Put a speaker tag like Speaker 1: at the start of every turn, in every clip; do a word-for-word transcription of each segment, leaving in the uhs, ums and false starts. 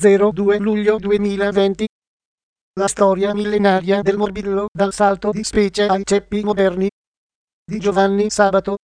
Speaker 1: zero due luglio duemilaventi. La storia millenaria del morbillo, dal salto di specie ai ceppi moderni, di Giovanni Sabato.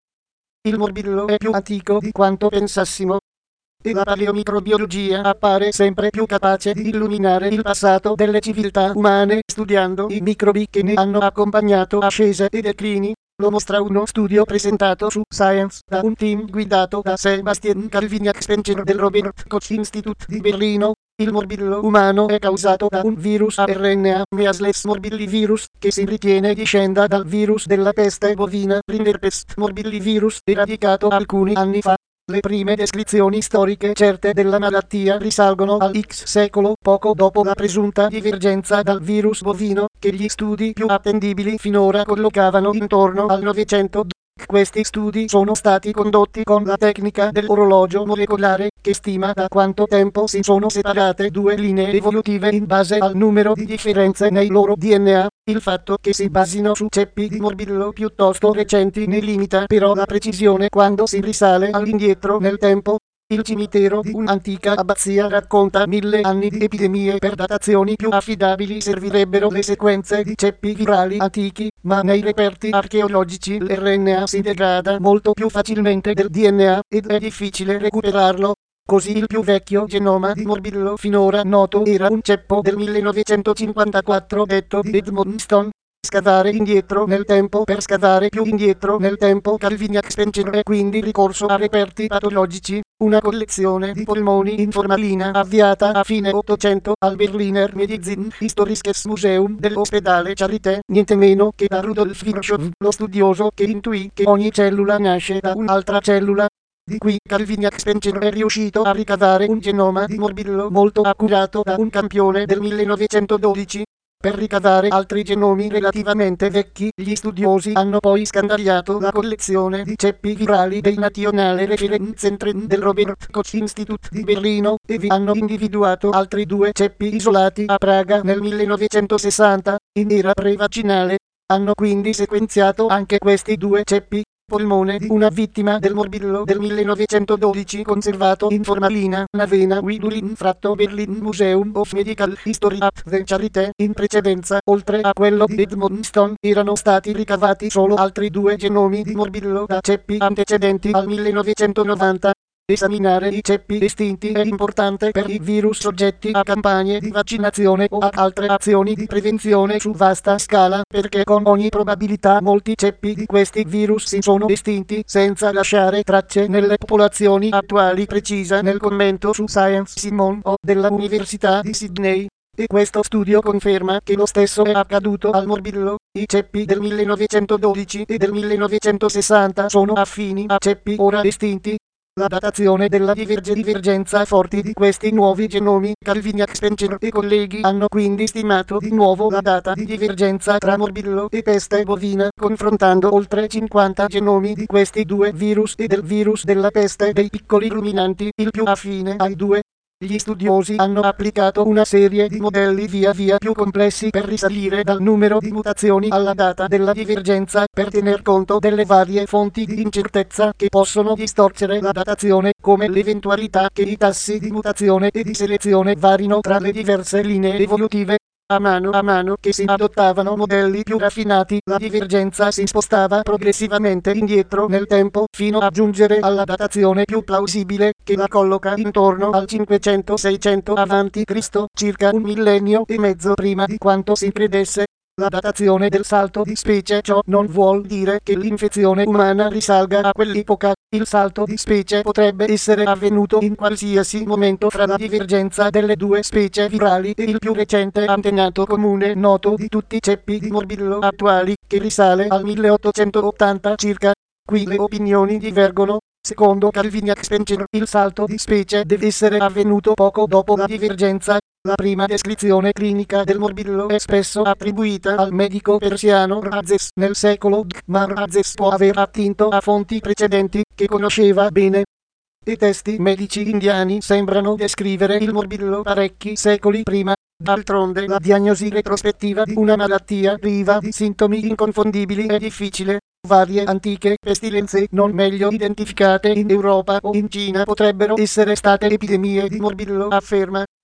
Speaker 1: Il morbillo è più antico di quanto pensassimo, e la paleomicrobiologia appare sempre più capace di illuminare il passato delle civiltà umane studiando i microbi che ne hanno accompagnato ascese e declini. Lo mostra uno studio presentato su Science da un team guidato da Sebastian Calviniak Spencer del Robert Koch Institute di Berlino. Il morbillo umano è causato da un virus a R N A, Measles morbillivirus, che si ritiene discenda dal virus della peste bovina, Rinderpest morbillivirus, eradicato alcuni anni fa. Le prime descrizioni storiche certe della malattia risalgono al X secolo, poco dopo la presunta divergenza dal virus bovino, che gli studi più attendibili finora collocavano intorno al Novecento. Questi studi sono stati condotti con la tecnica dell'orologio molecolare, che stima da quanto tempo si sono separate due linee evolutive in base al numero di differenze nei loro D N A. Il fatto che si basino su ceppi di morbillo piuttosto recenti ne limita però la precisione quando si risale all'indietro nel tempo. Il cimitero di un'antica abbazia racconta mille anni di epidemie. Per datazioni più affidabili servirebbero le sequenze di ceppi virali antichi, ma nei reperti archeologici l'R N A si degrada molto più facilmente del D N A, ed è difficile recuperarlo. Così il più vecchio genoma di morbillo finora noto era un ceppo del millenovecentocinquantaquattro detto di Edmonton. Scavare indietro nel tempo per scavare più indietro nel tempo. Calviniak Spencer è quindi ricorso a reperti patologici, una collezione di polmoni in formalina avviata a fine Ottocento al Berliner Medizinhistorisches Museum dell'ospedale Charité, niente meno che da Rudolf Virchow, lo studioso che intuì che ogni cellula nasce da un'altra cellula. Di qui Calviniak Spencer è riuscito a ricavare un genoma di morbillo molto accurato da un campione del millenovecentododici. Per ricavare altri genomi relativamente vecchi, gli studiosi hanno poi scandagliato la collezione di ceppi virali dei Nationale Referenzzentren del Robert Koch Institute di Berlino, e vi hanno individuato altri due ceppi isolati a Praga nel millenovecentosessanta, in era pre-vaccinale. Hanno quindi sequenziato anche questi due ceppi. Polmone di una vittima del morbillo del millenovecentododici conservato in formalina, Navena Widulin fratto Berlin Museum of Medical History at the Charité. In precedenza, oltre a quello di Edmonton, erano stati ricavati solo altri due genomi di morbillo da ceppi antecedenti al millenovecentonovanta. Esaminare i ceppi estinti è importante per i virus soggetti a campagne di vaccinazione o a altre azioni di prevenzione su vasta scala, perché con ogni probabilità molti ceppi di questi virus si sono estinti senza lasciare tracce nelle popolazioni attuali. Precisa nel commento su Science Simon O della Università di Sydney. E questo studio conferma che lo stesso è accaduto al morbillo. I ceppi del millenovecentododici e del millenovecentosessanta sono affini a ceppi ora estinti. La datazione della diverge divergenza forti di questi nuovi genomi. Calviniak Spencer e colleghi hanno quindi stimato di nuovo la data di divergenza tra morbillo e peste bovina, confrontando oltre cinquanta genomi di questi due virus e del virus della peste dei piccoli ruminanti, il più affine ai due. Gli studiosi hanno applicato una serie di modelli via via più complessi per risalire dal numero di mutazioni alla data della divergenza, per tener conto delle varie fonti di incertezza che possono distorcere la datazione, come l'eventualità che i tassi di mutazione e di selezione varino tra le diverse linee evolutive. A mano a mano che si adottavano modelli più raffinati, la divergenza si spostava progressivamente indietro nel tempo, fino a giungere alla datazione più plausibile, che la colloca intorno al cinquecento seicento avanti Cristo, circa un millennio e mezzo prima di quanto si credesse. La datazione del salto di specie. Ciò non vuol dire che l'infezione umana risalga a quell'epoca. Il salto di specie potrebbe essere avvenuto in qualsiasi momento fra la divergenza delle due specie virali e il più recente antenato comune noto di tutti i ceppi di morbillo attuali, che risale al milleottocentottanta circa. Qui le opinioni divergono. Secondo Calviniak Spencer, il salto di specie deve essere avvenuto poco dopo la divergenza. La prima descrizione clinica del morbillo è spesso attribuita al medico persiano Rhazes nel secolo D, ma Rhazes può aver attinto a fonti precedenti che conosceva bene. I testi medici indiani sembrano descrivere il morbillo parecchi secoli prima. D'altronde la diagnosi retrospettiva di una malattia priva di sintomi inconfondibili è difficile. Varie antiche pestilenze non meglio identificate in Europa o in Cina potrebbero essere state epidemie di morbillo, afferma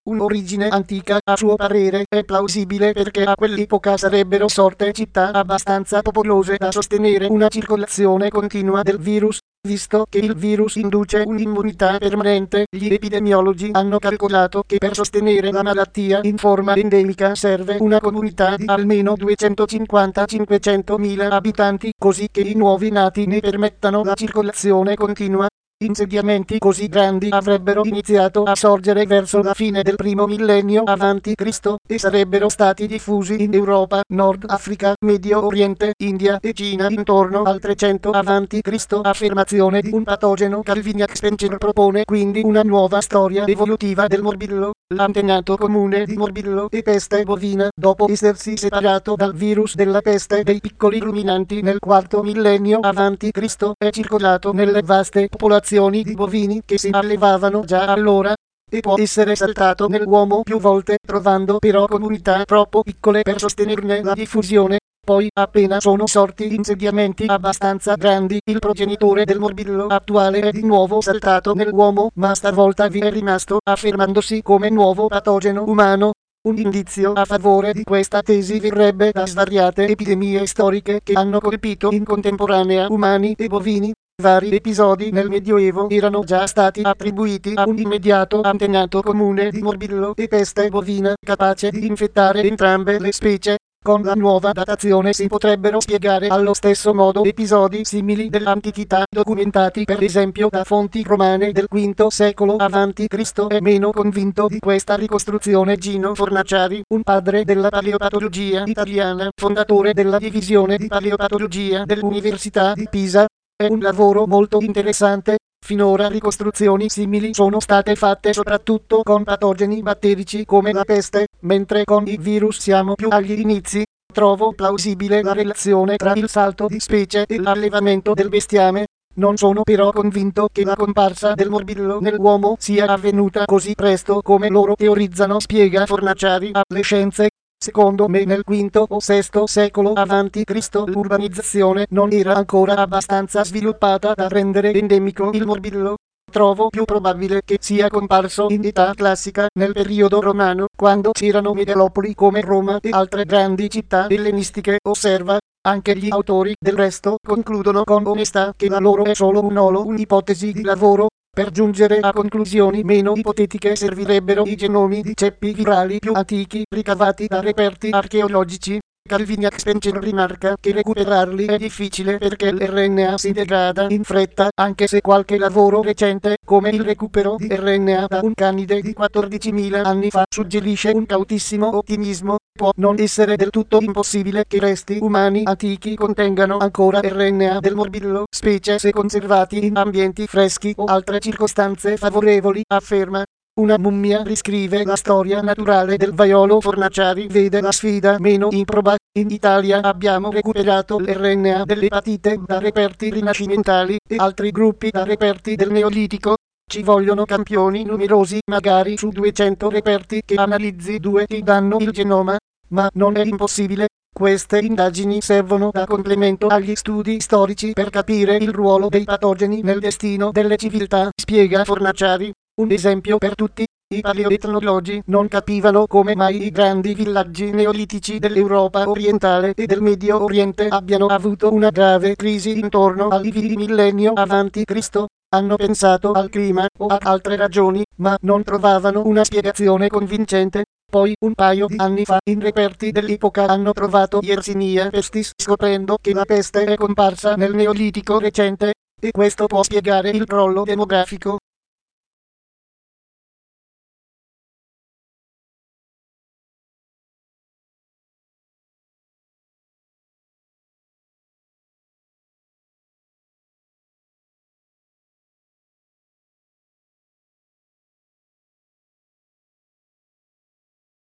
Speaker 1: un'origine antica, a suo parere è plausibile perché a quell'epoca sarebbero sorte città abbastanza popolose da sostenere una circolazione continua del virus. Visto che il virus induce un'immunità permanente, gli epidemiologi hanno calcolato che per sostenere la malattia in forma endemica serve una comunità di almeno duecentocinquanta cinquecentomila abitanti, così che i nuovi nati ne permettano la circolazione continua. Insediamenti così grandi avrebbero iniziato a sorgere verso la fine del primo millennio avanti Cristo e sarebbero stati diffusi in Europa, Nord Africa, Medio Oriente, India e Cina intorno al trecento avanti Cristo. Affermazione di un patogeno. Calviniac Spencer propone quindi una nuova storia evolutiva del morbillo. L'antenato comune di morbillo e peste bovina, dopo essersi separato dal virus della peste dei piccoli ruminanti nel quarto millennio avanti Cristo, è circolato nelle vaste popolazioni di bovini che si allevavano già allora, e può essere saltato nell'uomo più volte, trovando però comunità troppo piccole per sostenerne la diffusione. Poi, appena sono sorti insediamenti abbastanza grandi, il progenitore del morbillo attuale è di nuovo saltato nell'uomo, ma stavolta vi è rimasto, affermandosi come nuovo patogeno umano. Un indizio a favore di questa tesi verrebbe da svariate epidemie storiche che hanno colpito in contemporanea umani e bovini. Vari episodi nel Medioevo erano già stati attribuiti a un immediato antenato comune di morbillo e peste bovina, capace di infettare entrambe le specie. Con la nuova datazione si potrebbero spiegare allo stesso modo episodi simili dell'antichità documentati per esempio da fonti romane del quinto secolo avanti Cristo. È meno convinto di questa ricostruzione Gino Fornaciari, un padre della paleopatologia italiana, fondatore della divisione di paleopatologia dell'Università di Pisa. È un lavoro molto interessante. Finora ricostruzioni simili sono state fatte soprattutto con patogeni batterici come la peste, mentre con i virus siamo più agli inizi. Trovo plausibile la relazione tra il salto di specie e l'allevamento del bestiame. Non sono però convinto che la comparsa del morbillo nell'uomo sia avvenuta così presto come loro teorizzano, spiega Fornaciari alle Scienze. Secondo me nel quinto o sesto secolo avanti Cristo l'urbanizzazione non era ancora abbastanza sviluppata da rendere endemico il morbillo. Trovo più probabile che sia comparso in età classica nel periodo romano, quando c'erano megalopoli come Roma e altre grandi città ellenistiche. Osserva. Anche gli autori del resto concludono con onestà che la loro è solo un olo, un'ipotesi di lavoro. Per giungere a conclusioni meno ipotetiche servirebbero i genomi di ceppi virali più antichi ricavati da reperti archeologici. Calviniac Spencer rimarca che recuperarli è difficile perché l'R N A si degrada in fretta, anche se qualche lavoro recente, come il recupero di R N A da un canide di quattordicimila anni fa, suggerisce un cautissimo ottimismo. Può non essere del tutto impossibile che resti umani antichi contengano ancora R N A del morbillo, specie se conservati in ambienti freschi o altre circostanze favorevoli, afferma. Una mummia riscrive la storia naturale del vaiolo. Fornaciari vede la sfida meno improba. In Italia abbiamo recuperato l'R N A dell'epatite da reperti rinascimentali e altri gruppi da reperti del Neolitico. Ci vogliono campioni numerosi, magari su duecento reperti che analizzi due ti danno il genoma, ma non è impossibile. Queste indagini servono da complemento agli studi storici per capire il ruolo dei patogeni nel destino delle civiltà, spiega Fornaciari. Un esempio per tutti, i paleoetnologi non capivano come mai i grandi villaggi neolitici dell'Europa orientale e del Medio Oriente abbiano avuto una grave crisi intorno al millennio avanti Cristo. Hanno pensato al clima o a altre ragioni, ma non trovavano una spiegazione convincente. Poi, un paio di anni fa, in reperti dell'epoca hanno trovato Yersinia pestis, scoprendo che la peste è comparsa nel Neolitico recente, e questo può spiegare il crollo demografico.